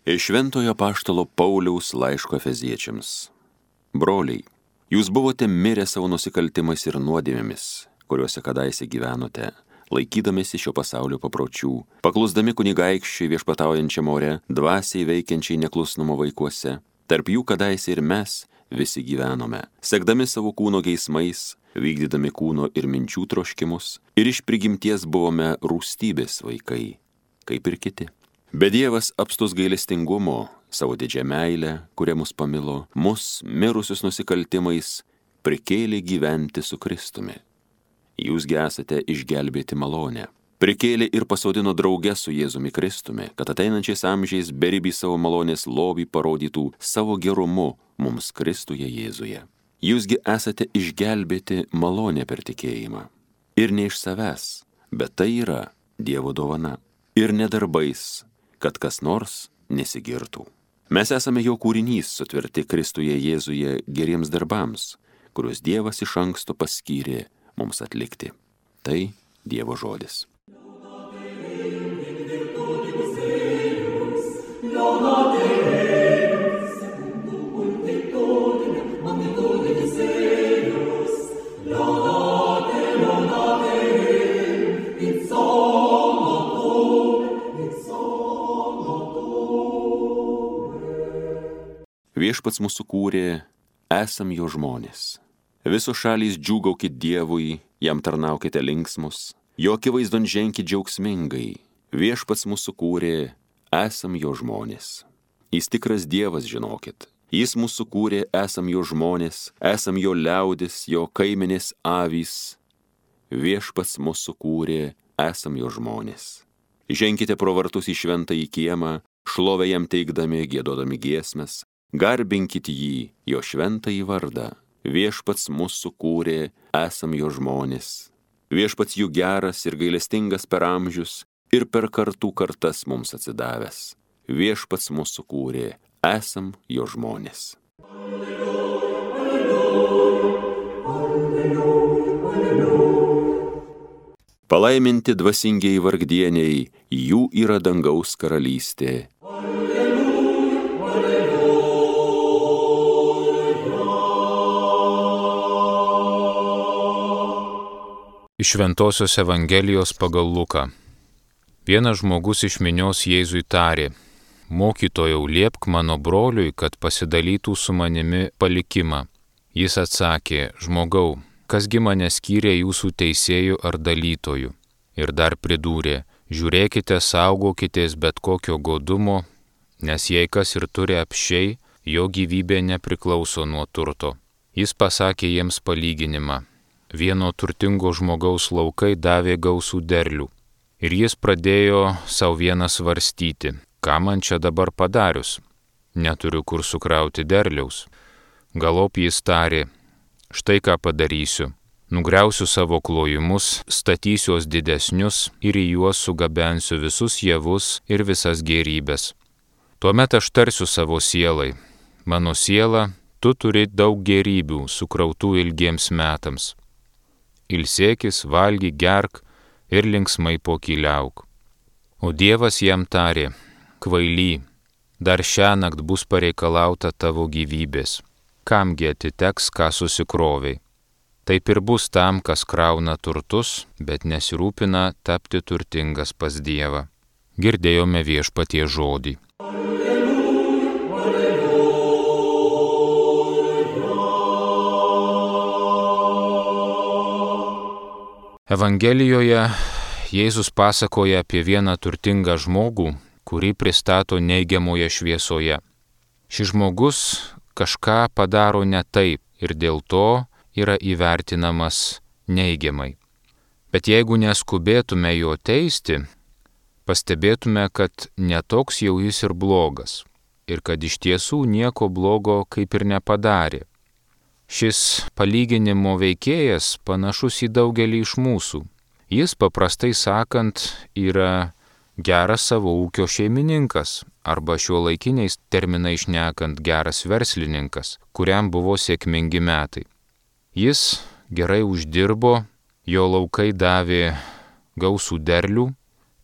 Iš Šventojo apaštalo Pauliaus laiško Efeziečiams. Broliai, jūs buvote mirę savo nusikaltimais ir nuodėmėmis, kuriuose kadaise gyvenote, laikydamėsi šio pasaulio papročių, paklusdami kunigaikščiai viešpataujančiam ore, dvasiai veikiančiai neklusnumo vaikuose. Tarp jų kadaise ir mes visi gyvenome, sekdami savo kūno geismais, vykdydami kūno ir minčių troškimus, ir iš prigimties buvome rūstybės vaikai, kaip ir kiti. Bet Dievas apstus gailestingumo, savo didžią meilę, kuria mus pamilo, mus, mirusius nusikaltimais, prikėlė gyventi su Kristumi. Jūsgi esate išgelbėti malonę. Prikėlė ir pasodino drauge su Jėzumi Kristumi, kad ateinančiais amžiais beribį savo malonės lobį parodytų savo gerumu mums Kristuje Jėzuje. Jūsgi esate išgelbėti malonę per tikėjimą. Ir ne iš savęs, bet tai yra Dievo dovana. Ir ne darbais, kad kas nors nesigirtų. Mes esame jo kūrinys, sutverti Kristuje Jėzuje geriems darbams, kuriuos Dievas iš anksto paskyrė mums atlikti. Tai Dievo žodis. Viešpats mūsų kūrė, esam jo žmonės. Visos šalys džiūgaukit Dievui, jam tarnaukite linksmus, jo akivaizdon ženkit džiaugsmingai. Viešpats mūsų kūrė, esam jo žmonės. Jis tikras Dievas, žinokit. Jis mūsų kūrė, esam jo žmonės, esam jo liaudis, jo kaimenės avys. Viešpats mūsų kūrė, esam jo žmonės. Ženkite pro vartus į šventąjį kiemą, šlovę jam teikdami, giedodami giesmes. Garbinkit jį, jo šventąjį vardą. Viešpats mūsų kūrė, esam jo žmonės. Viešpats jų geras ir gailestingas per amžius ir per kartų kartas mums atsidavęs. Viešpats mūsų kūrė, esam jo žmonės. Palaiminti dvasingieji vargdieniai, jų yra dangaus karalystė. Iš Šventosios Evangelijos pagal Luką. Vienas žmogus iš minios Jėzui tarė: Mokytojau, liepk mano broliui, kad pasidalytų su manimi palikimą. Jis atsakė: Žmogau, kasgi mane skyrė jūsų teisėjų ar dalytojų? Ir dar pridūrė: Žiūrėkite, saugokitės bet kokio godumo, nes jei kas ir turi apsčiai, jo gyvybė nepriklauso nuo turto. Jis pasakė jiems palyginimą. Vieno turtingo žmogaus laukai davė gausų derlių. Ir jis pradėjo savo vieną svarstyti: ką man čia dabar padarius? Neturiu kur sukrauti derliaus. Galop jis tarė: štai ką padarysiu. Nugriausiu savo klojimus, statysiuos didesnius ir į juos sugabensiu visus javus ir visas gėrybes. Tuomet aš tarsiu savo sielai: mano siela, tu turi daug gėrybių sukrautų ilgiems metams. Ilsėkis, valgyk, gerk ir linksmai pokyliauk. O Dievas jam tarė: kvaily, dar šiąnakt bus pareikalauta tavo gyvybės. Kamgi atiteks, ką susikrovei? Taip ir bus tam, kas krauna turtus, bet nesirūpina tapti turtingas pas Dievą. Girdėjome Viešpaties žodį. Evangelijoje Jėzus pasakoja apie vieną turtingą žmogų, kurį pristato neigiamoje šviesoje. Šis žmogus kažką padaro ne taip ir dėl to yra įvertinamas neigiamai. Bet jeigu neskubėtume jo teisti, pastebėtume, kad netoks jau jis ir blogas ir kad iš tiesų nieko blogo kaip ir nepadarė. Šis palyginimo veikėjas panašus į daugelį iš mūsų. Jis, paprastai sakant, yra geras savo ūkio šeimininkas arba šiuolaikiniais terminais šnekant geras verslininkas, kuriam buvo sėkmingi metai. Jis gerai uždirbo, jo laukai davė gausų derlių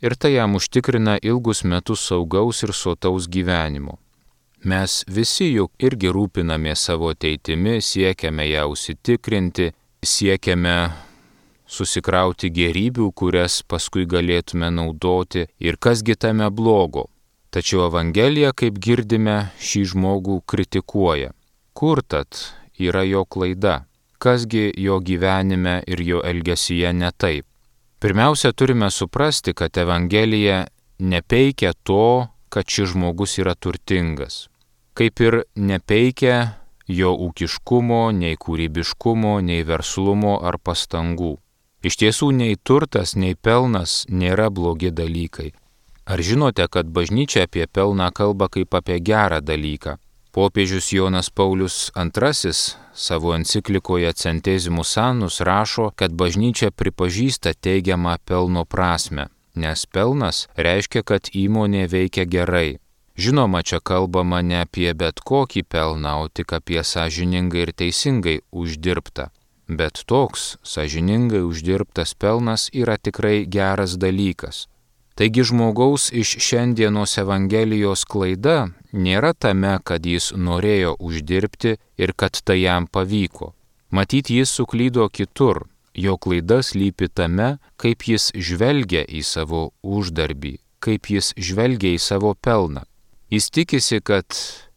ir tai jam užtikrina ilgus metus saugaus ir sotaus gyvenimo. Mes visi juk irgi rūpinamės savo ateitimi, siekiame ją užsitikrinti, siekiame susikrauti gėrybių, kurias paskui galėtume naudoti ir kasgi tame blogo. Tačiau Evangelija, kaip girdime, šį žmogų kritikuoja. Kur tad yra jo klaida? Kasgi jo gyvenime ir jo elgesyje ne taip? Pirmiausia, turime suprasti, kad Evangelija nepeikia to, kad šis žmogus yra turtingas. Kaip ir nepeikia jo ūkiškumo, nei kūrybiškumo, nei verslumo ar pastangų. Iš tiesų, nei turtas, nei pelnas nėra blogi dalykai. Ar žinote, kad bažnyčia apie pelną kalba kaip apie gerą dalyką? Popiežius Jonas Paulius II savo enciklikoje Centesimus Annus rašo, kad bažnyčia pripažįsta teigiamą pelno prasme, nes pelnas reiškia, kad įmonė veikia gerai. Žinoma, čia kalbama ne apie bet kokį pelną, o tik apie sąžiningai ir teisingai uždirbtą. Bet toks sąžiningai uždirbtas pelnas yra tikrai geras dalykas. Taigi žmogaus iš šiandienos Evangelijos klaida nėra tame, kad jis norėjo uždirbti ir kad tai jam pavyko. Matyt, jis suklydo kitur. Jo klaida slypi tame, kaip jis žvelgia į savo uždarbį, kaip jis žvelgia į savo pelną. Jis tikisi, kad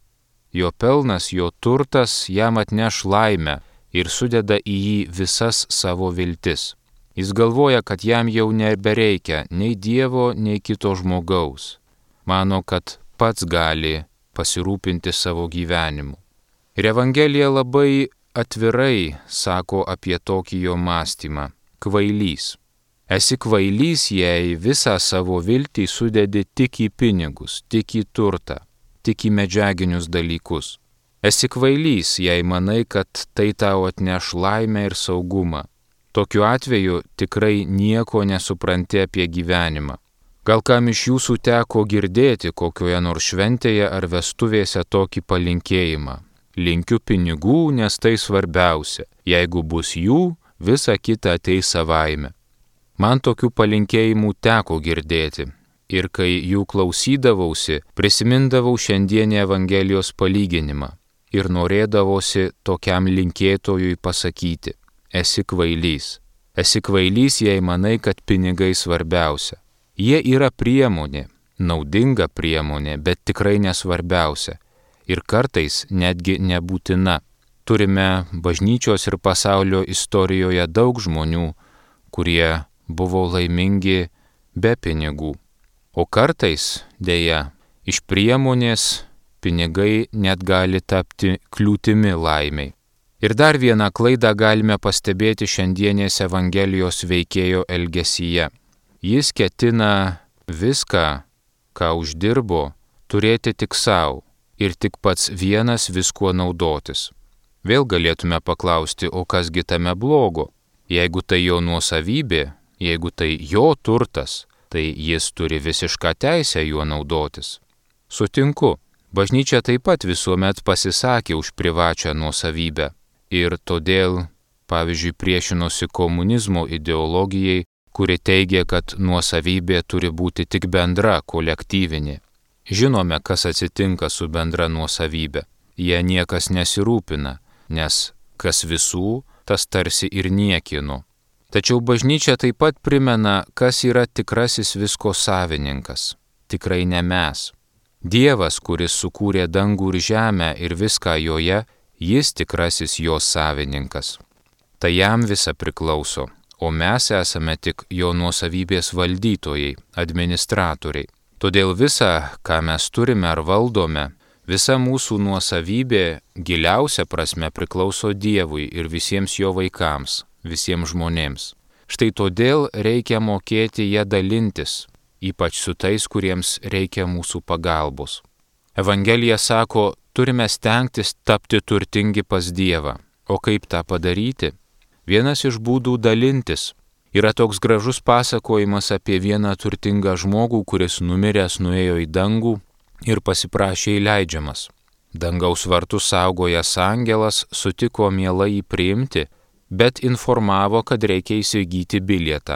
jo pelnas, jo turtas jam atneš laimę ir sudeda į jį visas savo viltis. Jis galvoja, kad jam jau nebereikia nei Dievo, nei kito žmogaus. Mano, kad pats gali pasirūpinti savo gyvenimu. Ir Evangelija labai atvirai sako apie tokį jo mąstymą. Kvailys. Esi kvailys, jei visą savo viltį sudedi tik į pinigus, tik į turtą, tik į medžiaginius dalykus. Esi kvailys, jei manai, kad tai tau atneš laimę ir saugumą. Tokiu atveju tikrai nieko nesupranti apie gyvenimą. Gal kam iš jūsų teko girdėti kokioje nors šventėje ar vestuvėse tokį palinkėjimą. Linkiu pinigų, nes tai svarbiausia. Jeigu bus jų, visa kita ateis savaime. Man tokių palinkėjimų teko girdėti. Ir kai jų klausydavausi, prisimindavau šiandienį Evangelijos palyginimą. Ir norėdavosi tokiam linkėtojui pasakyti. Esi kvailys. Esi kvailys, jei manai, kad pinigai svarbiausia. Jie yra priemonė, naudinga priemonė, bet tikrai nesvarbiausia. Ir kartais netgi nebūtina. Turime bažnyčios ir pasaulio istorijoje daug žmonių, kurie buvo laimingi be pinigų. O kartais, dėja, iš priemonės pinigai net gali tapti kliūtimi laimiai. Ir dar vieną klaidą galime pastebėti šiandienės Evangelijos veikėjo elgesyje. Jis ketina viską, ką uždirbo, turėti tik savo ir tik pats vienas viskuo naudotis. Vėl galėtume paklausti, o kasgi tame blogo? Jeigu tai jo nuosavybė, jeigu tai jo turtas, tai jis turi visišką teisę juo naudotis. Sutinku, bažnyčia taip pat visuomet pasisakė už privačią nuosavybę. Ir todėl, pavyzdžiui, priešinosi komunizmo ideologijai, kuri teigia, kad nuosavybė turi būti tik bendra, kolektyvinė. Žinome, kas atsitinka su bendra nuosavybė. Jie niekas nesirūpina, nes kas visų, tas tarsi ir niekino. Tačiau bažnyčia taip pat primena, kas yra tikrasis visko savininkas. Tikrai ne mes. Dievas, kuris sukūrė dangų ir žemę ir viską joje, jis tikrasis jos savininkas. Tai jam visa priklauso, o mes esame tik jo nuosavybės valdytojai, administratoriai. Todėl visa, ką mes turime ar valdome, visa mūsų nuosavybė giliausia prasme priklauso Dievui ir visiems jo vaikams, visiems žmonėms. Štai todėl reikia mokėti ją dalintis, ypač su tais, kuriems reikia mūsų pagalbos. Evangelija sako, turime stengtis tapti turtingi pas Dievą. O kaip tą padaryti? Vienas iš būdų dalintis. Yra toks gražus pasakojimas apie vieną turtingą žmogų, kuris numiręs nuėjo į dangų ir pasiprašė įleidžiamas. Dangaus vartus saugojęs angelas sutiko mielai jį priimti, bet informavo, kad reikia įsigyti bilietą.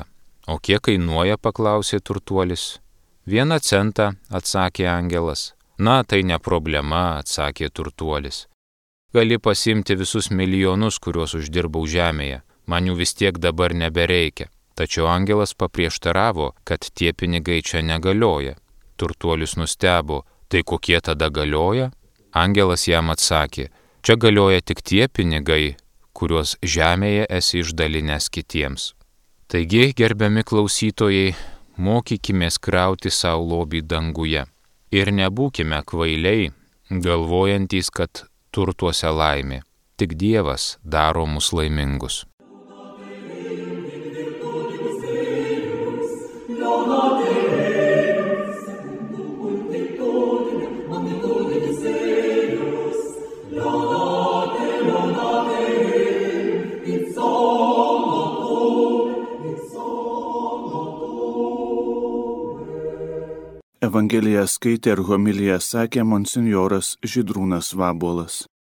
O kiek kainuoja, paklausė turtuolis. 1 centą, atsakė angelas. Na, tai ne problema, atsakė turtuolis. Gali pasimti visus milijonus, kuriuos uždirbau žemėje. Man jų vis tiek dabar nebereikia. Tačiau angelas paprieštaravo, kad tie pinigai čia negalioja. Turtuolis nustebo. Tai kokie tada galioja? Angelas jam atsakė. Čia galioja tik tie pinigai, kuriuos žemėje esi išdalinęs kitiems. Taigi, gerbiami klausytojai, mokykimės krauti savo lobį danguje. Ir nebūkime kvailiai, galvojantys, kad turtuose laimė. Tik Dievas daro mus laimingus. Evangeliją skaitė ir homiliją sakė monsinjoras Žydrūnas Vabuolas.